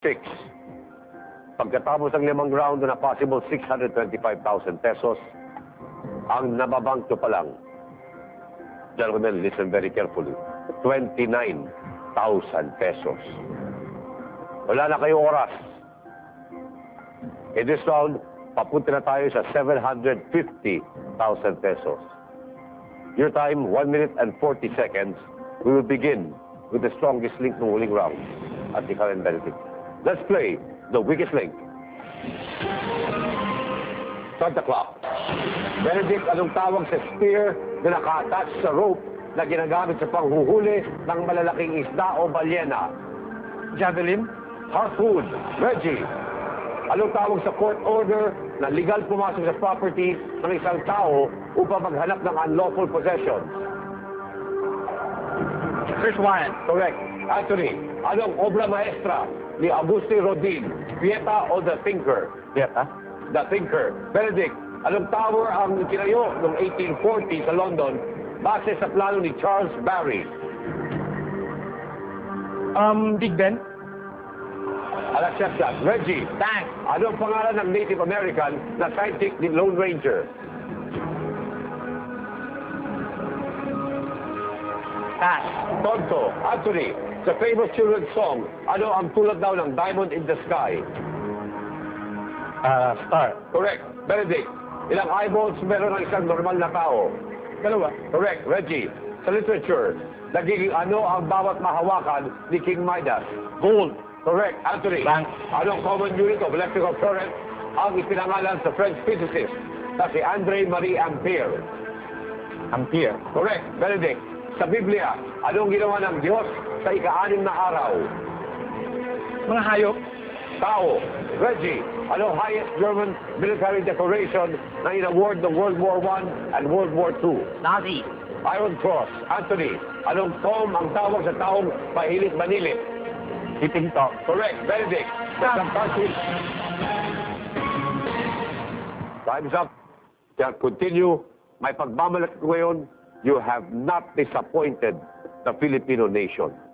6. Pagkatapos ng 5 round na possible 625,000 pesos, ang nababank nyo pa lang, gentlemen, listen very carefully, 29,000 pesos. Wala na kayong oras. In this round, papunta na tayo sa 750,000 pesos. Your time, 1 minute and 40 seconds. We will begin with the strongest link ng huling round at ikaw and Benedict. Let's play the weakest link. Start the clock. Benedict, anong tawag sa spear na naka-attach sa rope na ginagamit sa panghuhuli ng malalaking isda o balyena? Javelin? Harpoon. Reggie, anong tawag sa court order na legal pumasok sa property ng isang tao upang maghanap ng unlawful possessions? Search warrant. Correct. Anthony, anong obra maestra ni Agustin Rodin, Pieta o The Thinker? Pieta? The Thinker. Benedict, anong tower ang kinayo noong 1840 sa London base sa plano ni Charles Barry? Big Ben? I'll accept that. Reggie, Thanks. anong pangalan ng Native American na sidekick ni Lone Ranger? Pass. Tonto. Anthony, sa famous children's song, ano ang tulad daw ng Diamond in the Sky? Star. Correct. Benedict, ilang eyeballs meron ng isang normal na tao? Dalawa. Correct. Reggie, sa literature, nagiging ano ang bawat mahawakan ni King Midas? Gold. Correct. Anthony, Bank. anong common unit of electrical current ang ipinangalan sa French physicist na si André Marie Ampère? Ampere. Correct. Benedict, sa Biblia, anong ginawa ng Diyos sa ika-6 na araw? Mga hayop? Tao. Reggie, anong highest German military decoration na in-award ng World War I and World War II? Nazi. Iron Cross. Anthony, anong Tom ang tawag sa taong pahilit manilit? Pipinto. Correct. Benedict, sa country. Time's up. Can continue. May pagmamalaki ko ngayon, you have not disappointed the Filipino nation.